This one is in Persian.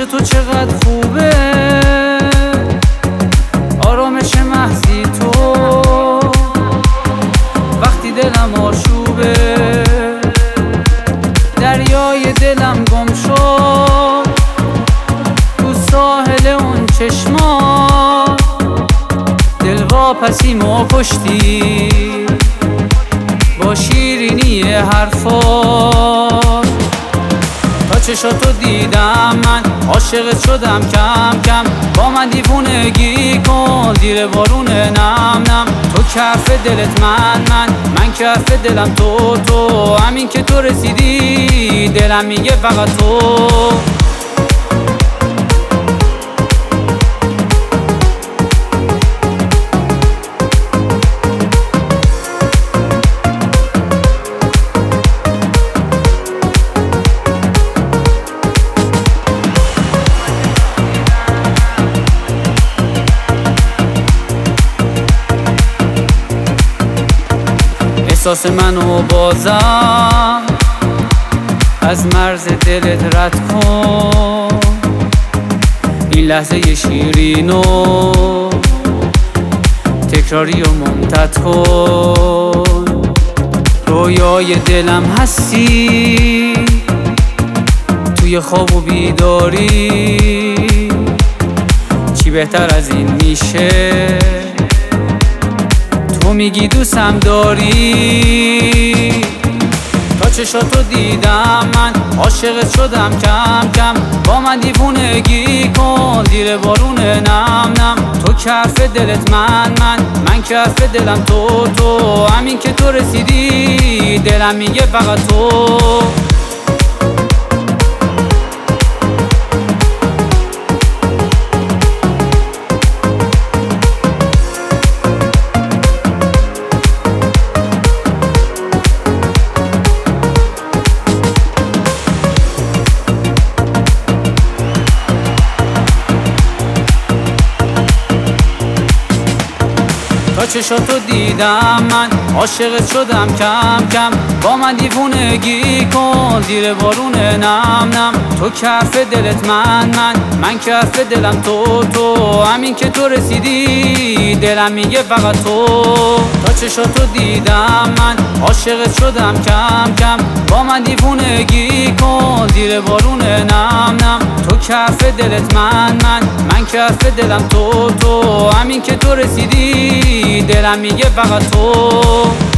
تو چقدر خوبه، آرامش محضی تو وقتی دلم آشوبه. دریای دلم گم شد تو ساحل اون چشمات، دلواپسیم و پشتی با شیرینی حرفات. تا چشاتو دیدم من عاشقت شدم کم کم، با من دیوونگی کن زیر بارون نم نم. تو کف دلت من کف دلم تو همین که تو رسیدی دلم میگه فقط تو. احساس منو بازم از مرز دلت رد کن، این لحظه شیرینو تکراری و ممتد کن. رویای دلم هستی توی خواب و بیداری، چی بهتر از این میشه؟ تو میگی دوستم داری. تا چشاتو دیدم من عاشقت شدم کم کم، با من دیوونگی کن زیر بارون نم نم. تو کف دلت من کف دلم تو همین که تو رسیدی دلم میگه فقط تو. تا چشاتو دیدم من عاشقت شدم کم کم، با من دیوونگی کن زیر بارون نم نم. تو کف دلت من کف دلم تو همین که تو رسیدی دلم میگه فقط تو. تا چشاتو دیدم من عاشقت شدم کم کم، با من دیوونگی کن زیر بارون نم نم. تو کف دلت من کف دلم تو همین که تو رسیدی دلم میگه فقط تو.